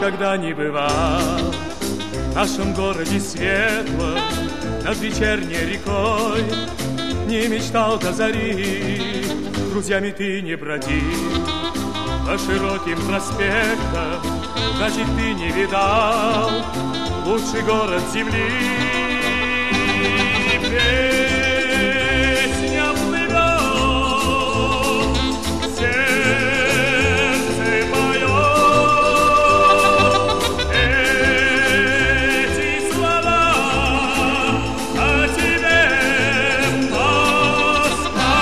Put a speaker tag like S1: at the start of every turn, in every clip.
S1: никогда не бывал в нашем городе светлом над вечерней рекой, не мечтал до зари, друзьями ты не бродил по широким проспектам, значит, ты не видал лучший город земли. Песня плывет, сердце поет эти слова о тебе, Москва.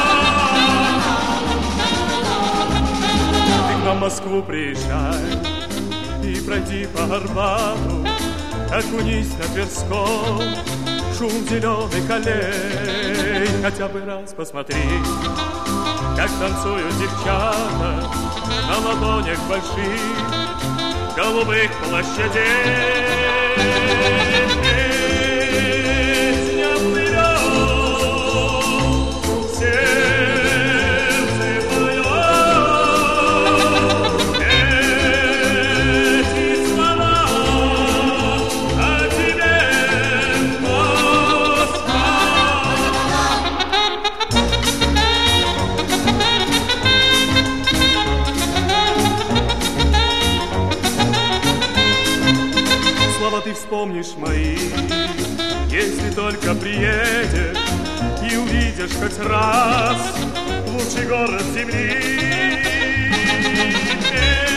S1: Ты к нам в Москву приезжай и пройди по Арбату, окунись на Тверском, шум зеленых аллей, хотя бы раз посмотри, как танцуют девчата на ладонях больших голубых площадей. Песня плывет, сердце поет эти слова о тебе, Москва. Слова ты вспомнишь мои, если только приедешь и увидишь хоть раз лучший город земли.